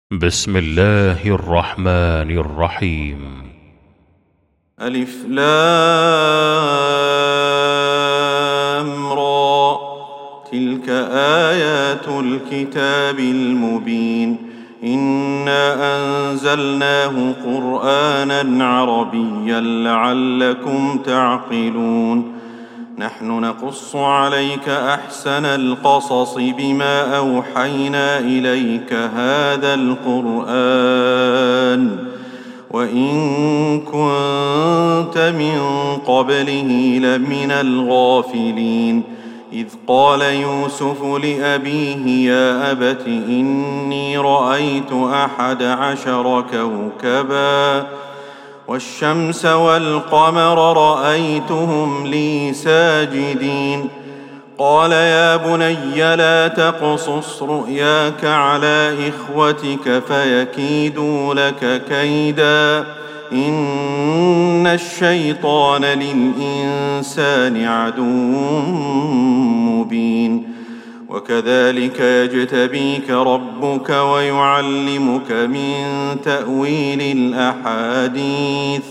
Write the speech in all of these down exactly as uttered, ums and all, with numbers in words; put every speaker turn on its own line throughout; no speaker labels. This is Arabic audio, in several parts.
بسم الله الرحمن الرحيم.
ألف لام را، تلك آيات الكتاب المبين. إنا أنزلناه قرآنا عربيا لعلكم تعقلون. نحن نقص عليك أحسن القصص بما أوحينا إليك هذا القرآن وإن كنت من قبله لمن الغافلين. إذ قال يوسف لأبيه يا أبت إني رأيت أحد عشر كوكبا والشمس والقمر رأيتهم لي ساجدين. قال يا بني لا تقصص رؤياك على إخوتك فيكيدوا لك كيدا إن الشيطان للإنسان عدو مبين. وكذلك يجتبيك ربك ويعلمك من تأويل الأحاديث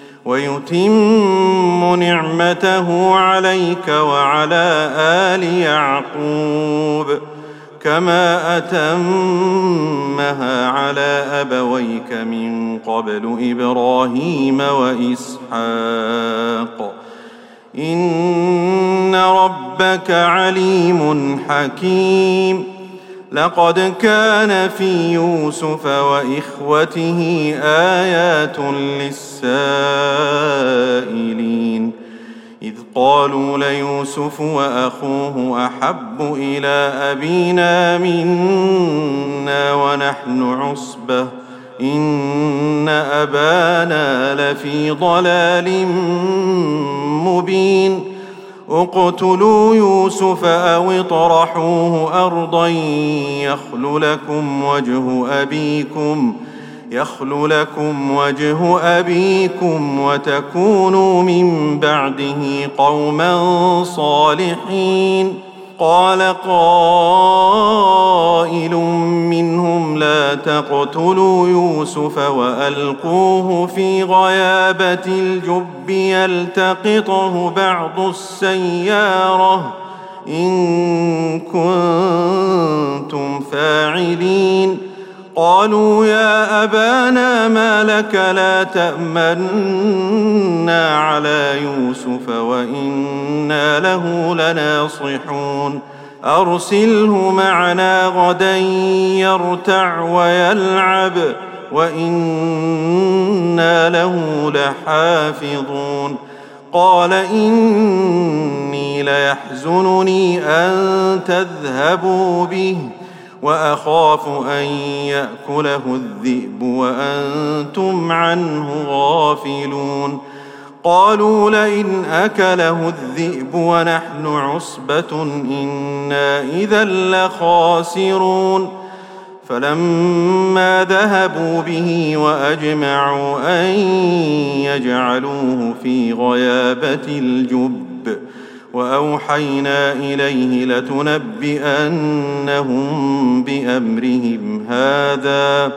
ويتم نعمته عليك وعلى آل يعقوب كما أتمها على أبويك من قبل إبراهيم وإسحاق إن ربك عليم حكيم. لقد كان في يوسف وإخوته آيات للسائلين إذ قالوا ليوسف وأخوه أحب إلى أبينا منا ونحن عصبة إن أبانا لفي ضلال مبين. اقتلوا يوسف أو اطرحوه أرضا يخل لكم وجه أبيكم يخل لكم وجه أبيكم وتكونوا من بعده قوما صالحين. قال قائل منهم لا تقتلوا يوسف وألقوه في غيابة الجب يلتقطه بعض السيارة إن كنتم فاعلين. قالوا يا أبانا ما لك لا تأمنا على يوسف وإنا له لناصحون. أرسله معنا غدا يرتع ويلعب وإنا له لحافظون. قال إني ليحزنني أن تذهبوا به وأخاف أن يأكله الذئب وأنتم عنه غافلون. قالوا لئن أكله الذئب ونحن عصبة إنا إذا لخاسرون. فلما ذهبوا به وأجمعوا أن يجعلوه في غيابة الجب وأوحينا إليه لتنبئنهم بأمرهم هذا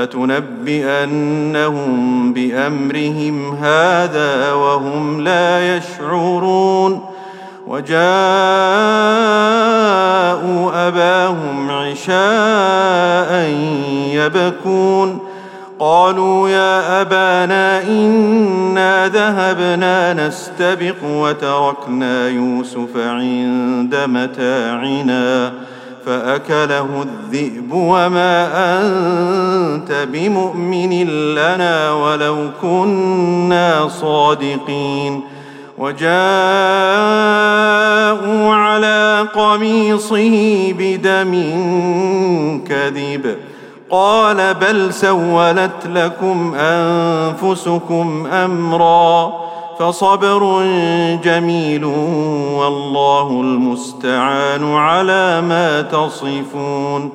لتنبئنهم بأمرهم هذا وهم لا يشعرون. وجاءوا أباهم عشاء يبكون. قالوا يا أبانا إنا ذهبنا نستبق وتركنا يوسف عند متاعنا فأكله الذئب وما أنت بمؤمن لنا ولو كنا صادقين. وجاءوا على قميصه بدم كذب قال بل سولت لكم أنفسكم أمرا فصبر جميل والله المستعان على ما تصفون.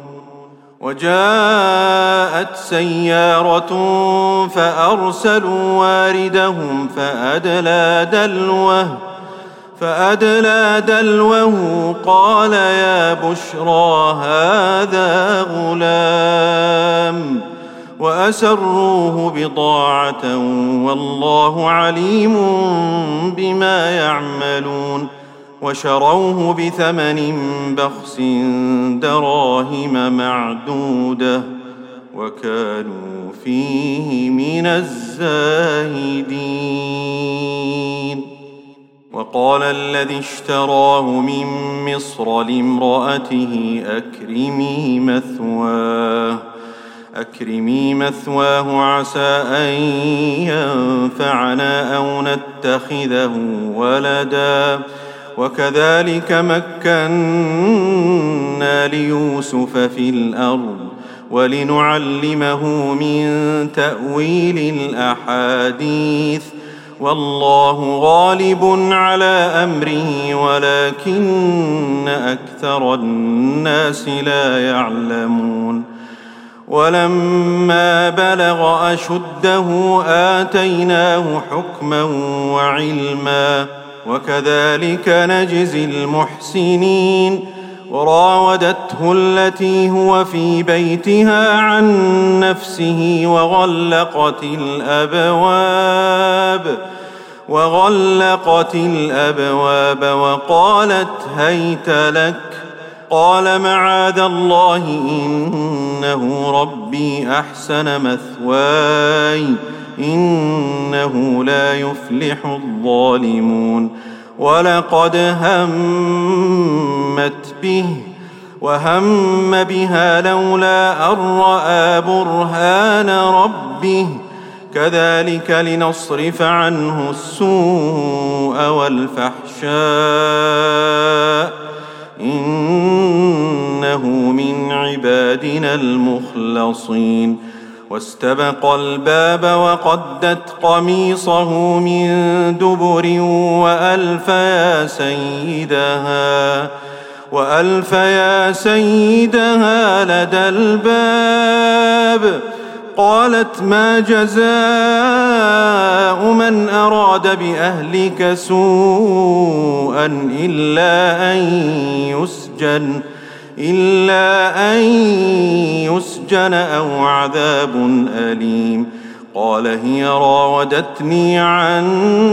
وجاءت سيارة فأرسلوا واردهم فأدلى دلوه فأدلى دلوه قال يا بشرى هذا غلام وأسروه بضاعة والله عليم بما يعملون وشروه بثمن بخس دراهم معدودة وكانوا فيه من الزاهدين. وقال الذي اشتراه من مصر لامرأته أكرمي مثواه أكرمي مثواه عسى أن ينفعنا أو نتخذه ولدا وكذلك مكنا ليوسف في الأرض ولنعلمه من تأويل الأحاديث والله غالب على أمره ولكن أكثر الناس لا يعلمون. ولما بلغ أشده آتيناه حكما وعلما وكذلك نجزي المحسنين. وراودته التي هو في بيتها عن نفسه وغلقت الأبواب وغلقت الأبواب وقالت هيت لك قال معاذ الله إنه ربي أحسن مثواي إنه لا يفلح الظالمون. ولقد همت به وهم بها لولا أن رأى برهان ربه كذلك لنصرف عنه السوء والفحشاء إنه من عبادنا المخلصين. واستبق الباب وقدت قميصه من دبر وألف يا سيدها وألف يا سيدها لدى الباب. قالت ما جزاء من أراد بأهلك سوءا إلا أن يسجن إلا أن يسجن أو عذاب أليم. قال هي راودتني عن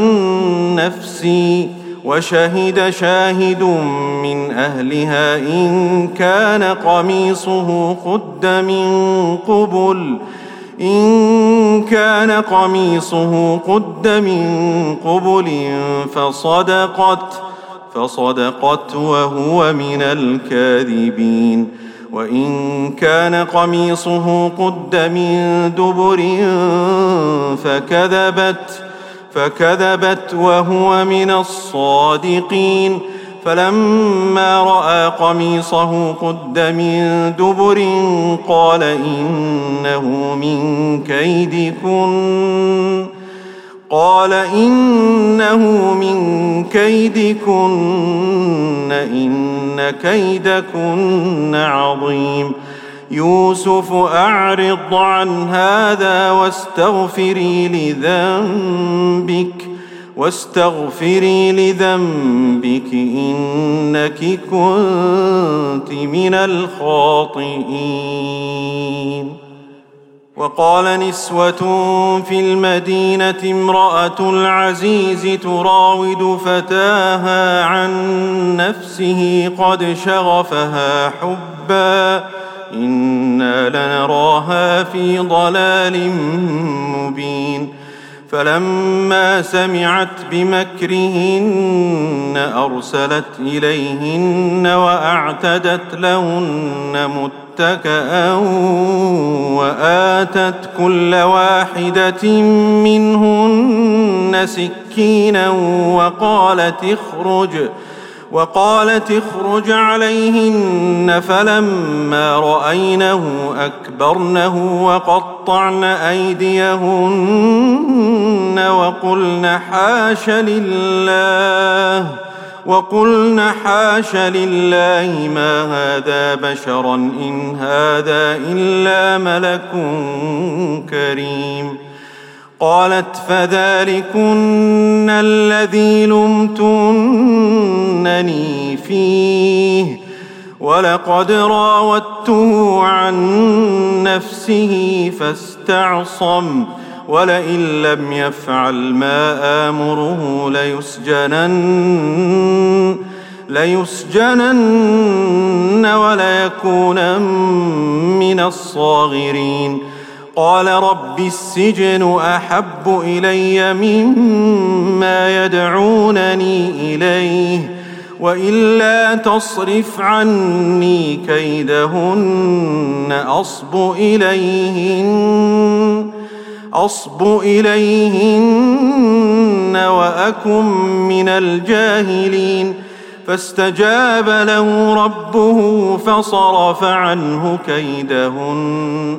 نفسي وشهد شاهد من أهلها إن كان قميصه قد من قبل إن كان قميصه قد من قبل فصدقت فصدقت وهو من الكاذبين. وإن كان قميصه قد من دبر فكذبت فكذبت وهو من الصادقين. فلما رأى قميصه قد من دبر قال إنه من كيدكن قال إنه من كيدكن إن كيدكن عظيم. يوسف أعرض عن هذا واستغفري لذنبك واستغفري لذنبك إنك كنت من الخاطئين. وقال نسوة في المدينة امرأة العزيز تراود فتاها عن نفسه قد شغفها حبا إنا لنراها في ضلال مبين. فلما سمعت بمكرهن أرسلت إليهن وأعتدت لهن متكئا وآتت كل واحدة منهن سكينا وقالت اخرج وقالت اخرج عليهن. فلما رأينه أكبرنه وقطعن أيديهن وقلن حاش لله وقلن حاش لله ما هذا بشرا إن هذا إلا ملك كريم. قالت فذلكن الذي لمتنني فيه ولقد راودته عن نفسه فاستعصم ولئن لم يفعل ما آمره ليسجنن, ليسجنن وليكونن من الصاغرين. قال رب السجن أحب إلي مما يدعونني إليه وإلا تصرف عني كيدهن أصب إليهن, أصب إليهن وأكن من الجاهلين. فاستجاب له ربه فصرف عنه كيدهن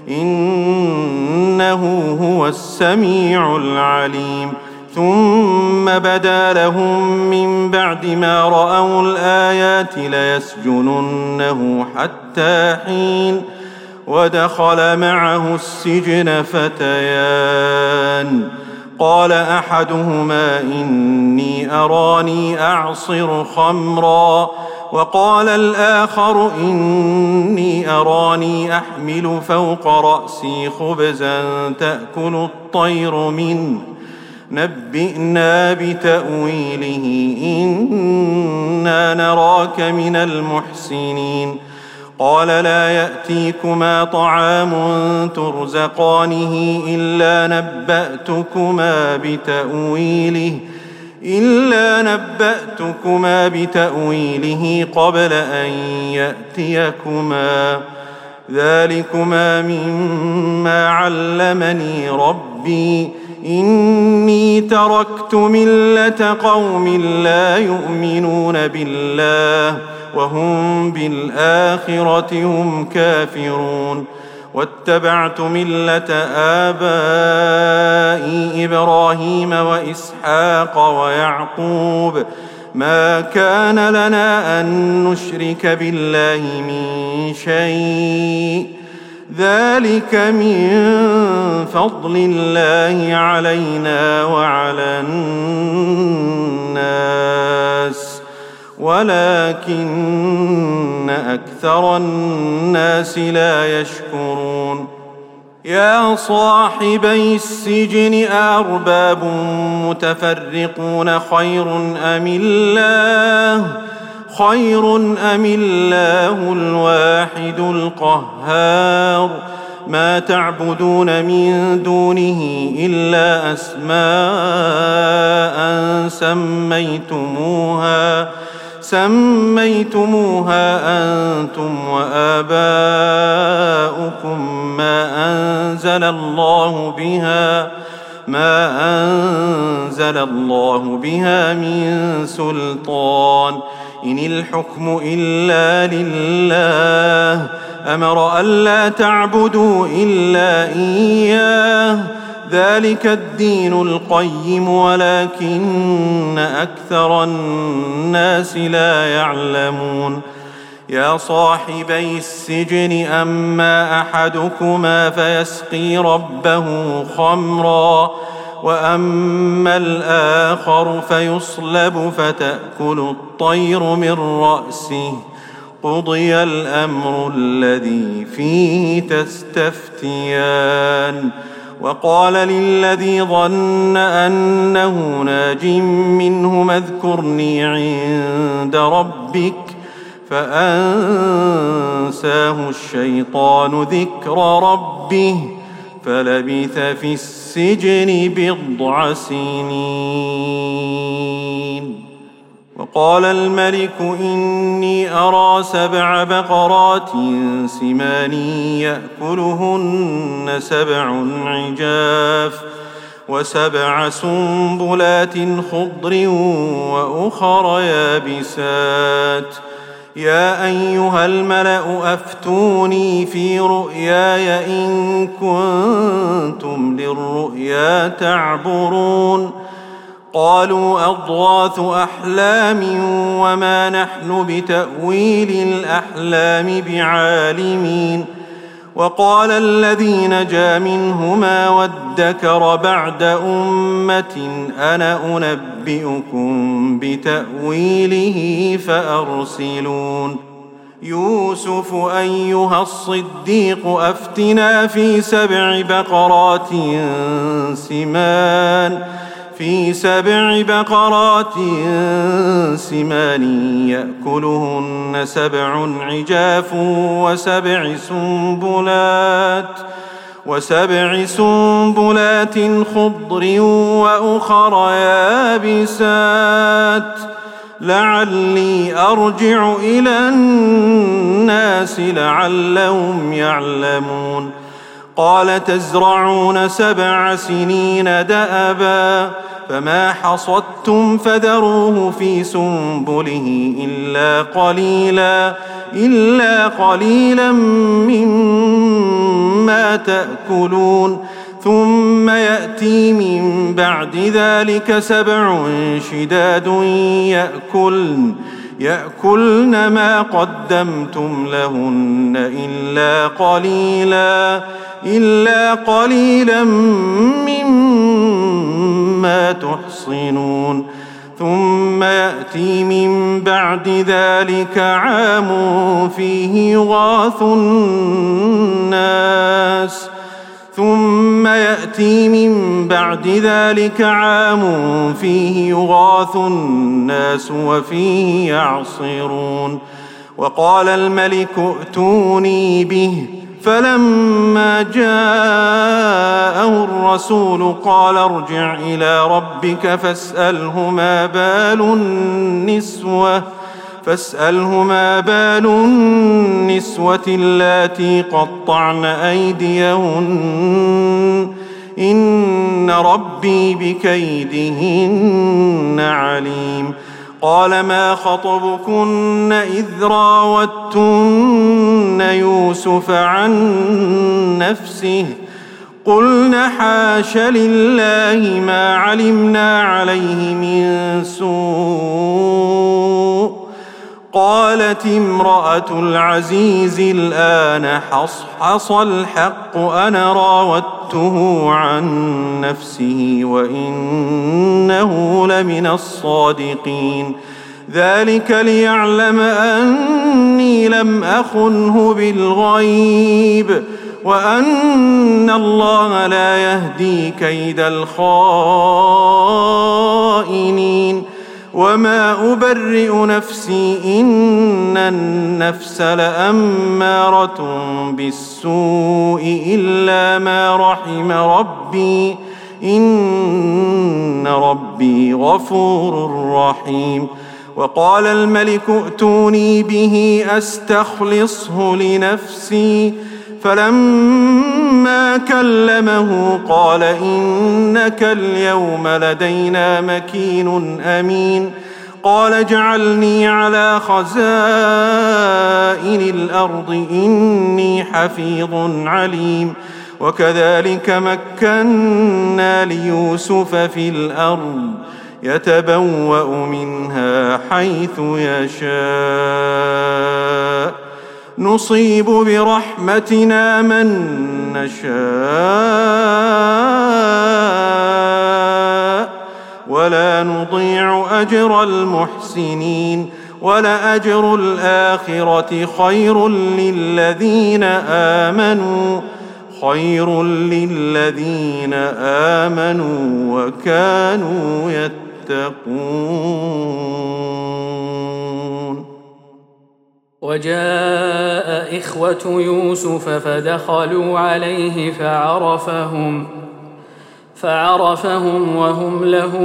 إنه هو السميع العليم. ثم بدا لهم من بعد ما رأوا الآيات ليسجننه حتى حين. ودخل معه السجن فتيان قال أحدهما إني أراني أعصر خمرا وقال الآخر إني أراني أحمل فوق رأسي خبزا تأكل الطير منه نبئنا بتأويله إنا نراك من المحسنين. قال لا يأتيكما طعام ترزقانه إلا نبأتكما بتأويله إلا نبأتكما بتأويله قبل أن يأتيكما ذلكما مما علمني ربي إني تركت ملة قوم لا يؤمنون بالله وهم بالآخرة هم كافرون واتبعت ملة آبائي إبراهيم وإسحاق ويعقوب ما كان لنا أن نشرك بالله من شيء ذلك من فضل الله علينا وعلى الناس ولكن أكثر الناس لا يشكرون. يا صاحبي السجن أأرباب متفرقون خير أم الله خير أم الله الواحد القهار. ما تعبدون من دونه إلا أسماء سميتموها سميتموها أنتم وآباؤكم ما أنزل الله بها ما أنزل الله بها من سلطان إن الحكم إلا لله أمر ألا تعبدوا إلا إياه ذلك الدين القيم ولكن أكثر الناس لا يعلمون. يا صاحبي السجن أما أحدكما فيسقي ربه خمرا وأما الآخر فيصلب فتأكل الطير من رأسه قضي الأمر الذي فيه تستفتيان. وقال للذي ظن أنه ناج منهما اذكرني عند ربك فأنساه الشيطان ذكر ربه فلبث في السجن بضع سنين. وقال الملك إني أرى سبع بقرات سمان يأكلهن سبع عجاف وسبع سنبلات خضر وأخر يابسات. يا أيها الملأ أفتوني في رؤياي إن كنتم للرؤيا تعبرون. قالوا أضغاث أحلام وما نحن بتأويل الأحلام بعالمين. وقال الذي نجا منهما وادكر بعد أمة أنا أنبئكم بتأويله فأرسلون. يوسف أيها الصديق أفتنا في سبع بقرات سمان في سبع بقرات سمان يأكلهن سبع عجاف وسبع سنبلات وسبع سنبلات خضر وأخر يابسات لعلي أرجع إلى الناس لعلهم يعلمون قال تزرعون سبع سنين دأبا فما حصدتم فذروه في سنبله إلا قليلا إلا قليلا مما تأكلون ثم يأتي من بعد ذلك سبع شداد يأكلن يأكلن ما قدمتم لهن إلا قليلا إلا قليلا مما تحصنون ثم يأتي من بعد ذلك عام فيه يغاث الناس ثم يأتي من بعد ذلك عام فيه يغاث الناس وفيه يعصرون وقال الملك ائتوني به فلما جاءه الرسول قال ارجع إلى ربك فاسأله ما بال النسوة فاسأله ما بال النسوة اللاتي قطعن أيديهن إن ربي بكيدهن عليم قال ما خطبكن إذ راوتن يوسف عن نفسه قلنا حاش لله ما علمنا عليه من سوء قالت امرأة العزيز الآن حصحص الحق أنا راودته عن نفسه وإنه لمن الصادقين ذلك ليعلم أني لم أخنه بالغيب وأن الله لا يهدي كيد الخائنين وما أبرئ نفسي إن النفس لأمارة بالسوء إلا ما رحم ربي إن ربي غفور رحيم وقال الملك ائتوني به أستخلصه لنفسي فلما كلمه قال إنك اليوم لدينا مكين أمين قال اجعلني على خزائن الأرض إني حفيظ عليم وكذلك مكنا ليوسف في الأرض يتبوأ منها حيث يشاء نصيب برحمتنا من نشاء ولا نضيع أجر المحسنين ولأجر الآخرة خير للذين آمنوا خير للذين آمنوا وكانوا يتقون
وجاء إخوة يوسف فدخلوا عليه فعرفهم فعرفهم وهم له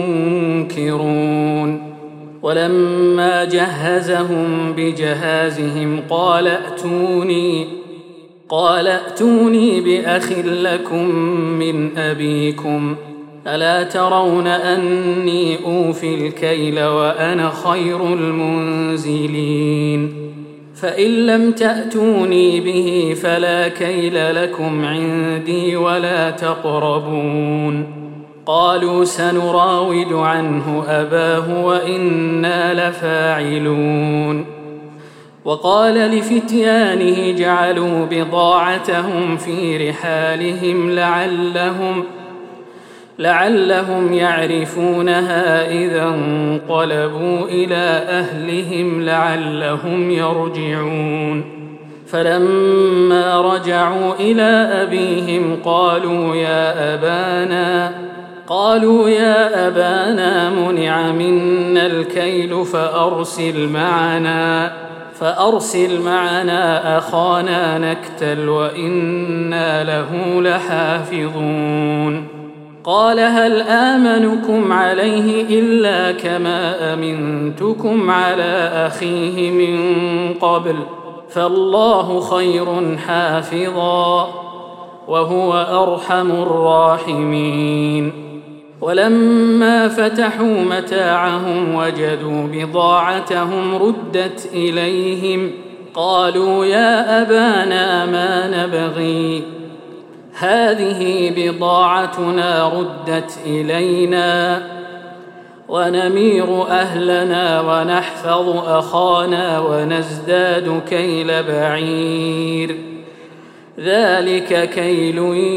منكرون ولما جهزهم بجهازهم قال ائتوني قال ائتوني بأخ لكم من أبيكم ألا ترون أني أوفي الكيل وأنا خير المنزلين فإن لم تأتوني به فلا كيل لكم عندي ولا تقربون قالوا سنراود عنه أباه وإنا لفاعلون وقال لفتيانه جعلوا بضاعتهم في رحالهم لعلهم لعلهم يعرفونها إذا انقلبوا إلى أهلهم لعلهم يرجعون فلما رجعوا إلى أبيهم قالوا يا أبانا قالوا يا أبانا منع منا الكيل فأرسل معنا فأرسل معنا أخانا نكتل وإنا له لحافظون قال هل آمنكم عليه إلا كما أمنتكم على أخيه من قبل فالله خير حافظا وهو أرحم الراحمين ولما فتحوا متاعهم وجدوا بضاعتهم ردت إليهم قالوا يا أبانا ما نبغي هذه بضاعتنا ردت إلينا ونمير أهلنا ونحفظ أخانا ونزداد كيل بعير ذلك كيل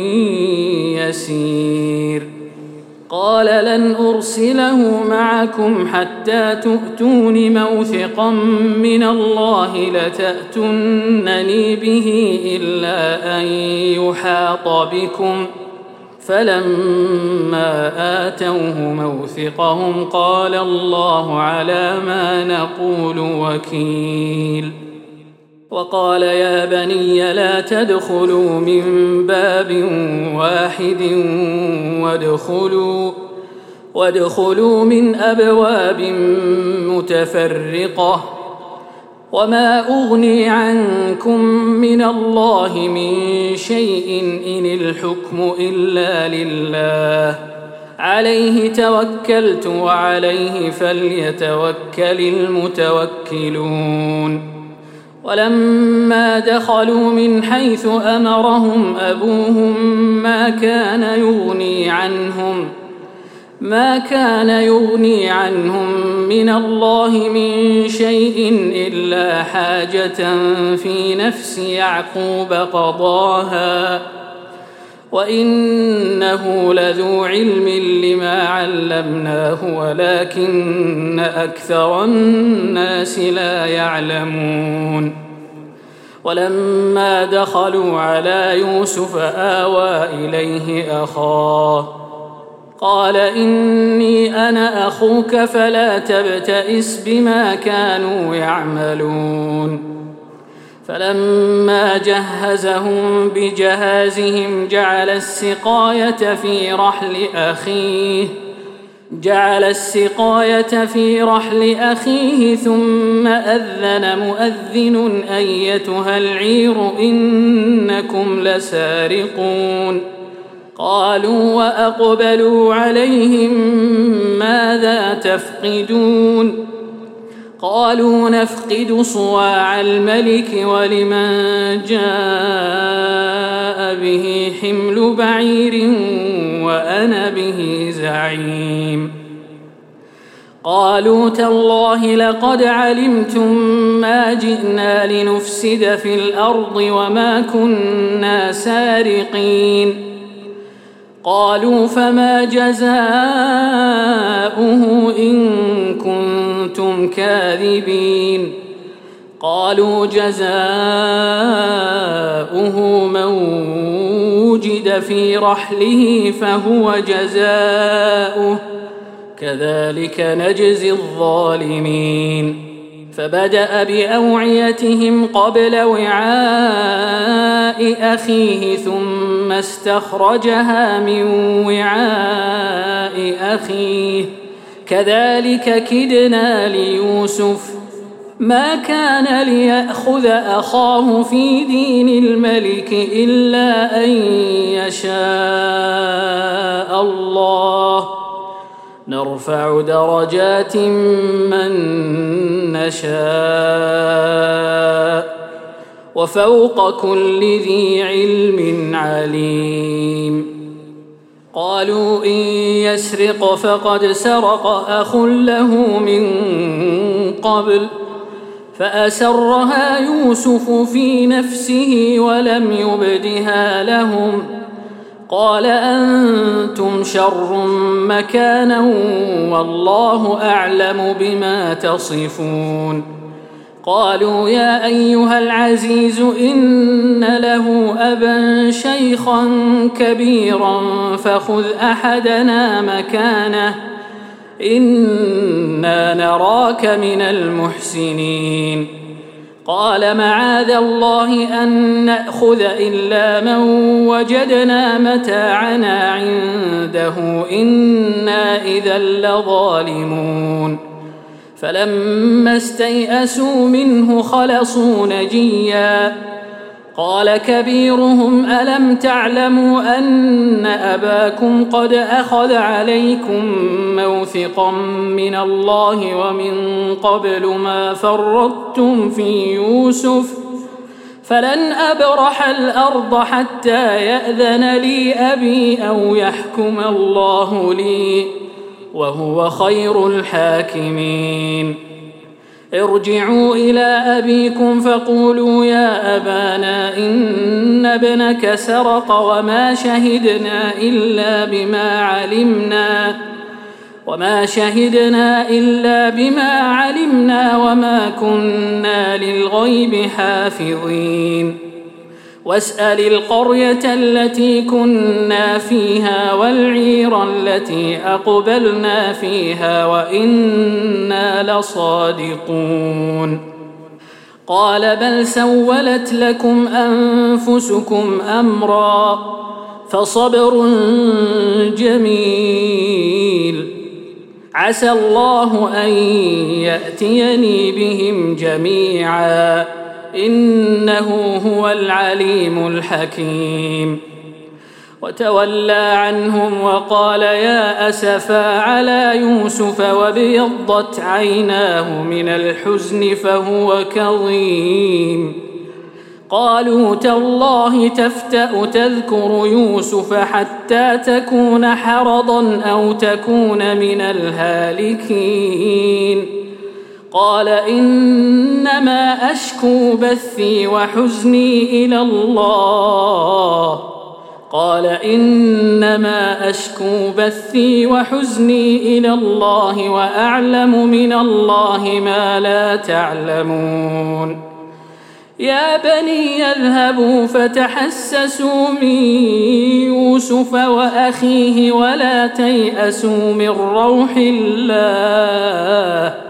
يسير قال لن أرسله معكم حتى تؤتون موثقا من الله لتأتونني به إلا أن يحاط بكم فلما آتوه موثقهم قال الله على ما نقول وكيل وقال يا بني لا تدخلوا من باب واحد وادخلوا وادخلوا من أبواب متفرقة وما أغني عنكم من الله من شيء إن الحكم إلا لله عليه توكلت وعليه فليتوكل المتوكلون ولما دخلوا من حيث أمرهم أبوهم ما كان يغني عنهم ما كان يغني عنهم من الله من شيء إلا حاجة في نفس يعقوب قضاها وإنه لذو علم لما علمناه ولكن أكثر الناس لا يعلمون ولما دخلوا على يوسف آوى إليه أخاه قال إني أنا أخوك فلا تبتئس بما كانوا يعملون فلما جهزهم بجهازهم جعل السقاية في رحل أخيه جعل السقاية في رحل أخيه ثم أذن مؤذن أيتها العير إنكم لسارقون قالوا وأقبلوا عليهم ماذا تفقدون قالوا نفقد صواع الملك ولمن جاء به حمل بعير وأنا به زعيم قالوا تالله لقد علمتم ما جئنا لنفسد في الأرض وما كنا سارقين قالوا فما جزاؤه إن كنتم كاذبين قالوا جزاؤه من وجد في رحله فهو جزاؤه كذلك نجزي الظالمين فبدأ بأوعيتهم قبل وعاء أخيه ثم استخرجها من وعاء أخيه كذلك كدنا ليوسف ما كان ليأخذ أخاه في دين الملك إلا أن يشاء الله نرفع درجات من نشاء وفوق كل ذي علم عليم قالوا إن يسرق فقد سرق أخ له من قبل فأسرها يوسف في نفسه ولم يبدها لهم قال أنتم شر مكانا والله أعلم بما تصفون قالوا يا أيها العزيز إن له أبا شيخا كبيرا فخذ أحدنا مكانه إنا نراك من المحسنين قال معاذ الله أن نأخذ إلا من وجدنا متاعنا عنده إنا إذا لظالمون فلما استيئسوا منه خلصوا نجيا قال كبيرهم ألم تعلموا أن أباكم قد أخذ عليكم موثقا من الله ومن قبل ما فرطتم في يوسف فلن أبرح الأرض حتى يأذن لي أبي أو يحكم الله لي وهو خير الحاكمين ارجعوا إلى أبيكم فقولوا يا أبانا إن ابنك سرق وما شهدنا إلا بما علمنا وما شهدنا إلا بما علمنا وما كنا للغيب حافظين واسأل القرية التي كنا فيها والعير التي أقبلنا فيها وإنا لصادقون قال بل سولت لكم أنفسكم أمرا فصبر جميل عسى الله أن يأتيني بهم جميعا إنه هو العليم الحكيم وتولى عنهم وقال يا أسفا على يوسف وابيضت عيناه من الحزن فهو كظيم قالوا تالله تفتأ تذكر يوسف حتى تكون حرضا أو تكون من الهالكين قال إنما أشكو بثي وحزني إلى الله قال إنما أشكو بثي وحزني إلى الله وأعلم من الله ما لا تعلمون يا بني اذهبوا فتحسسوا من يوسف وأخيه ولا تيأسوا من روح الله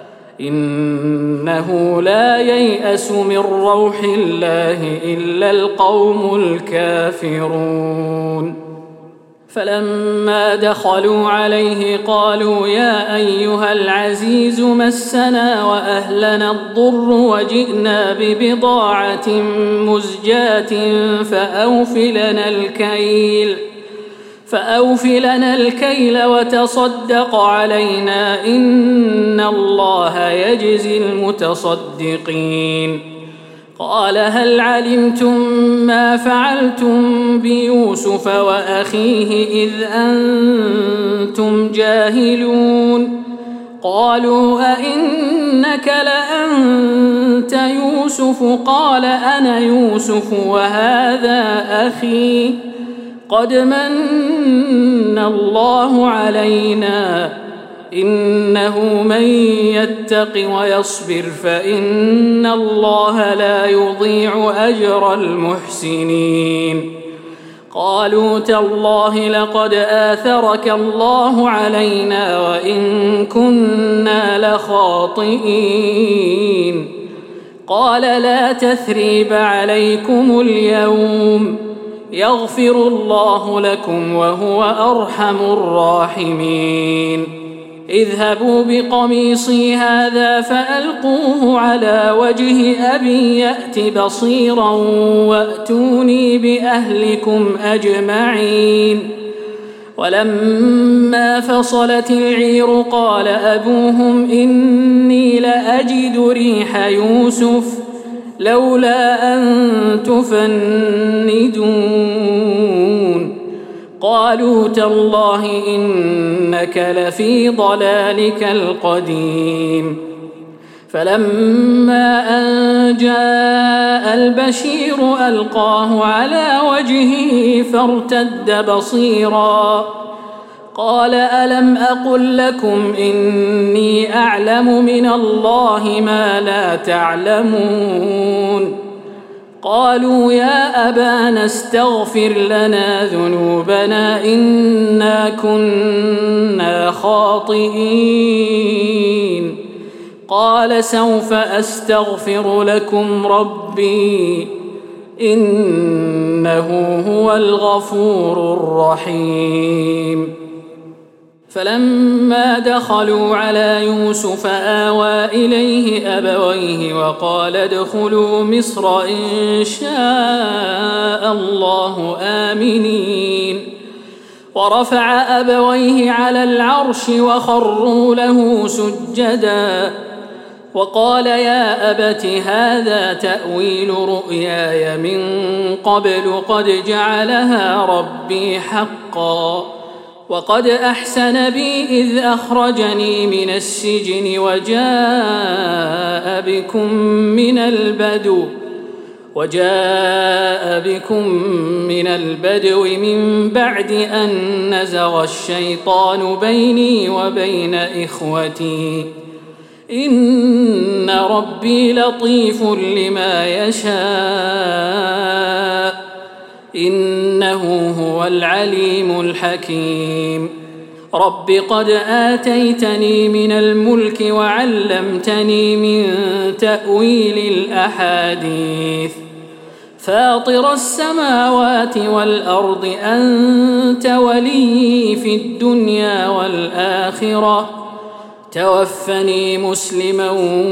إنه لا ييأس من روح الله إلا القوم الكافرون فلما دخلوا عليه قالوا يا أيها العزيز مسنا وأهلنا الضر وجئنا ببضاعة مزجاة فأوف لنا الكيل فأوف لنا الكيل وتصدق علينا إن الله يجزي المتصدقين قال هل علمتم ما فعلتم بيوسف وأخيه إذ أنتم جاهلون قالوا أئنك لأنت يوسف قال أنا يوسف وهذا أخي قد من الله علينا إنه من يتق ويصبر فإن الله لا يضيع أجر المحسنين قالوا تالله لقد آثرك الله علينا وإن كنا لخاطئين قال لا تثريب عليكم اليوم يغفر الله لكم وهو أرحم الراحمين اذهبوا بقميصي هذا فألقوه على وجه أبي يأت بصيرا وأتوني بأهلكم أجمعين ولما فصلت العير قال أبوهم إني لأجد ريح يوسف لولا أن تفندون قالوا تالله إنك لفي ضلالك القديم فلما أن جاء البشير ألقاه على وجهه فارتد بصيرا قال ألم أقل لكم إني أعلم من الله ما لا تعلمون قالوا يا أبانا استغفر لنا ذنوبنا إنا كنا خاطئين قال سوف أستغفر لكم ربي إنه هو الغفور الرحيم فلما دخلوا على يوسف آوى إليه أبويه وقال ادخلوا مصر إن شاء الله آمنين ورفع أبويه على العرش وخروا له سجدا وقال يا أبت هذا تأويل رؤياي من قبل قد جعلها ربي حقا وقد أحسن بي إذ أخرجني من السجن وجاء بكم من البدو وجاء بكم من البدو من بعد أن نزغ الشيطان بيني وبين إخوتي إن ربي لطيف لما يشاء إنه هو العليم الحكيم رب قد آتيتني من الملك وعلمتني من تأويل الأحاديث فاطر السماوات والأرض أنت ولي في الدنيا والآخرة توفني مسلما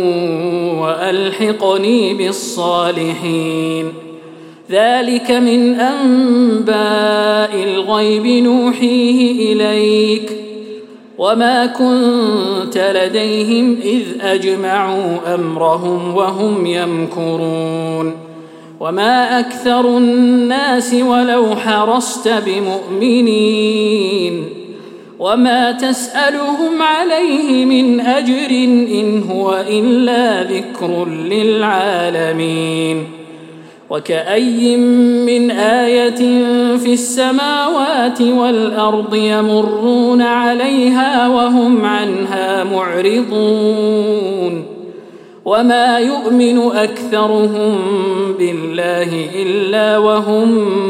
وألحقني بالصالحين ذلك من أنباء الغيب نوحيه إليك وما كنت لديهم إذ أجمعوا أمرهم وهم يمكرون وما أكثر الناس ولو حرصت بمؤمنين وما تسألهم عليه من أجر إن هو إلا ذكر للعالمين وكأي من آية في السماوات والأرض يمرون عليها وهم عنها معرضون وما يؤمن أكثرهم بالله إلا وهم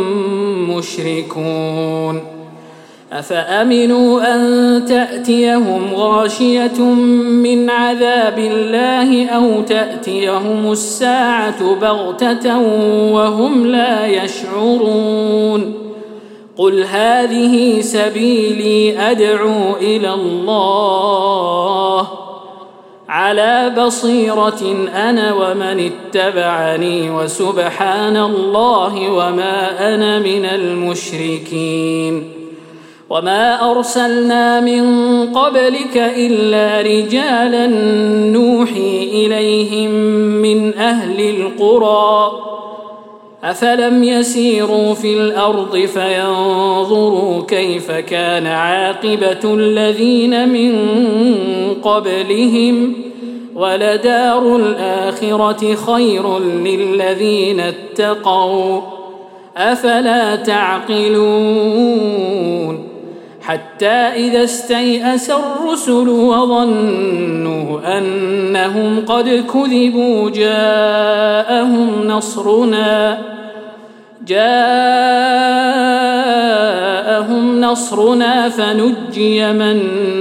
مشركون أفأمنوا أن تأتيهم غاشية من عذاب الله أو تأتيهم الساعة بغتة وهم لا يشعرون قل هذه سبيلي أدعو إلى الله على بصيرة أنا ومن اتبعني وسبحان الله وما أنا من المشركين وما أرسلنا من قبلك إلا رجالا نوحي إليهم من أهل القرى أفلم يسيروا في الأرض فينظروا كيف كان عاقبة الذين من قبلهم ولدار الآخرة خير للذين اتقوا أفلا تعقلون حتى إذا استيأس الرسل وظنوا أنهم قد كذبوا جاءهم نصرنا جاءهم نصرنا فنجي من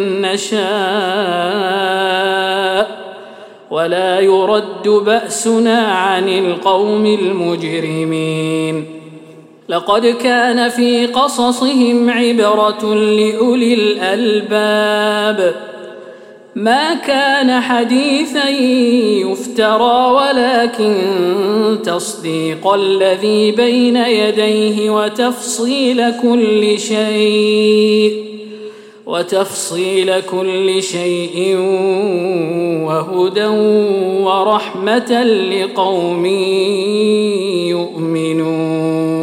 نشاء ولا يرد بأسنا عن القوم المجرمين لقد كان في قصصهم عبرة لأولي الألباب ما كان حديثا يفترى ولكن تصديق الذي بين يديه وتفصيل كل شيء وتفصيل كل شيء وهدى ورحمة لقوم يؤمنون